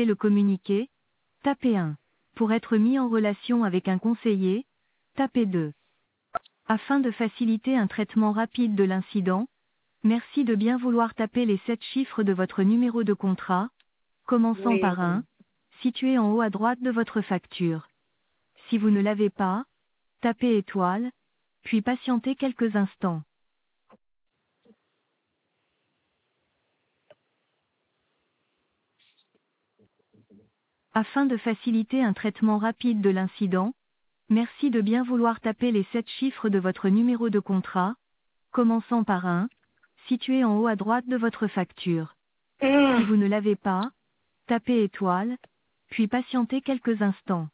souhaitez le communiquer, tapez 1. Pour être mis en relation avec un conseiller, tapez 2. Afin de faciliter un traitement rapide de l'incident, merci de bien vouloir taper les 7 chiffres de votre numéro de contrat, commençant Oui. par 1, situé en haut à droite de votre facture. Si vous ne l'avez pas, tapez étoile, puis patientez quelques instants. Afin de faciliter un traitement rapide de l'incident, merci de bien vouloir taper les 7 chiffres de votre numéro de contrat, commençant par 1, situé en haut à droite de votre facture. Si vous ne l'avez pas, tapez étoile, puis patientez quelques instants.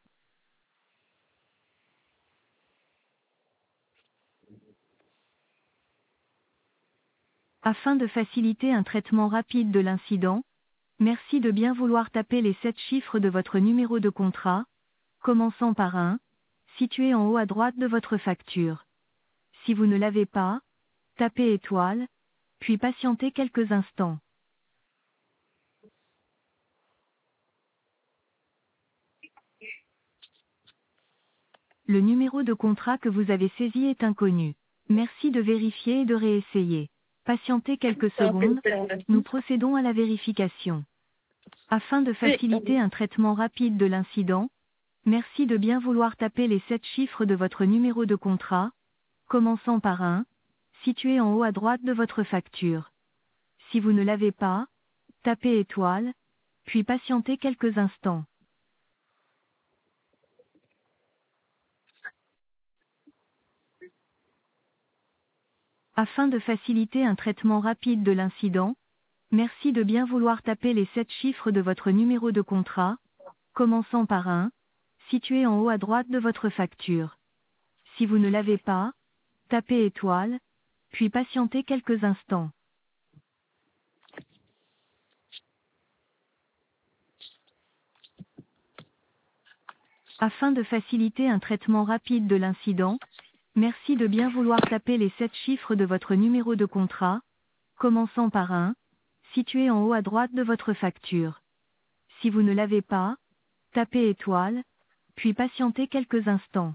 Afin de faciliter un traitement rapide de l'incident, merci de bien vouloir taper les 7 chiffres de votre numéro de contrat, commençant par 1, situé en haut à droite de votre facture. Si vous ne l'avez pas, tapez étoile, puis patientez quelques instants. Le numéro de contrat que vous avez saisi est inconnu. Merci de vérifier et de réessayer. Patientez quelques secondes, nous procédons à la vérification. Afin de faciliter un traitement rapide de l'incident, merci de bien vouloir taper les 7 chiffres de votre numéro de contrat, commençant par 1, situé en haut à droite de votre facture. Si vous ne l'avez pas, tapez étoile, puis patientez quelques instants. Afin de faciliter un traitement rapide de l'incident, merci de bien vouloir taper les 7 chiffres de votre numéro de contrat, commençant par 1, situé en haut à droite de votre facture. Si vous ne l'avez pas, tapez étoile, puis patientez quelques instants. Afin de faciliter un traitement rapide de l'incident, merci de bien vouloir taper les 7 chiffres de votre numéro de contrat, commençant par 1, situé en haut à droite de votre facture. Si vous ne l'avez pas, tapez étoile, puis patientez quelques instants.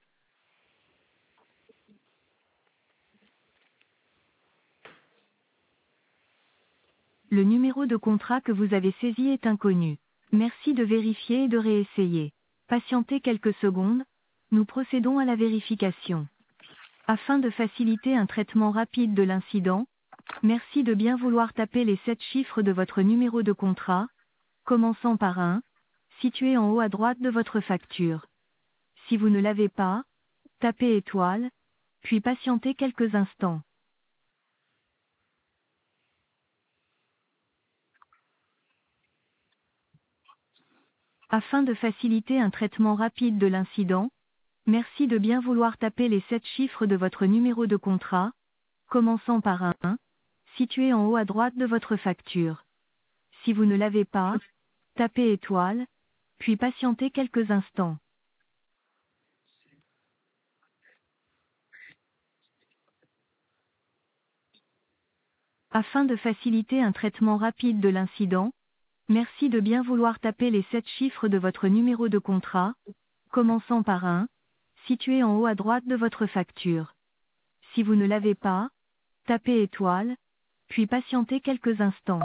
Le numéro de contrat que vous avez saisi est inconnu. Merci de vérifier et de réessayer. Patientez quelques secondes, nous procédons à la vérification. Afin de faciliter un traitement rapide de l'incident, merci de bien vouloir taper les 7 chiffres de votre numéro de contrat, commençant par 1, situé en haut à droite de votre facture. Si vous ne l'avez pas, tapez étoile, puis patientez quelques instants. Afin de faciliter un traitement rapide de l'incident, merci de bien vouloir taper les 7 chiffres de votre numéro de contrat, commençant par 1, situé en haut à droite de votre facture. Si vous ne l'avez pas, tapez étoile, puis patientez quelques instants. Afin de faciliter un traitement rapide de l'incident, merci de bien vouloir taper les 7 chiffres de votre numéro de contrat, commençant par 1, situé en haut à droite de votre facture. Si vous ne l'avez pas, tapez étoile, puis patientez quelques instants.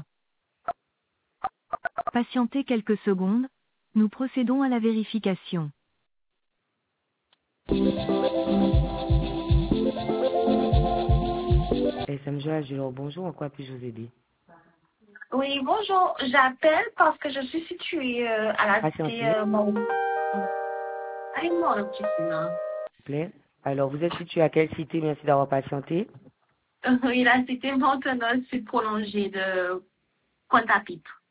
Patientez quelques secondes, nous procédons à la vérification. SMG Agilor, bonjour, en quoi puis-je vous aider? Oui, bonjour. J'appelle parce que je suis située à la cité Patientez, Allez-moi un petit peu, là. s'il vous plaît. Alors, vous êtes situé à quelle cité? Merci d'avoir patienté. Oui, la cité Montenotte, c'est prolongé de Pointe-à-Pitre.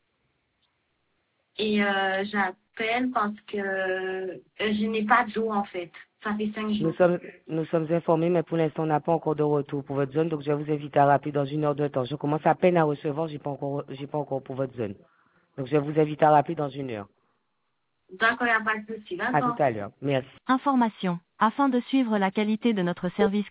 Et j'appelle parce que je n'ai pas d'eau, en fait. Ça fait 5 Nous jours. sommes, nous sommes informés, mais pour l'instant, on n'a pas encore de retour pour votre zone, donc je vais vous inviter à rappeler dans 1 heure de temps. Je commence à peine à recevoir, j'ai pas encore pour votre zone. Donc, je vais vous inviter à rappeler dans 1 heure. D'accord, il n'y a pas de souci. À tout D'accord. à l'heure. Merci. Information. Afin de suivre la qualité de notre service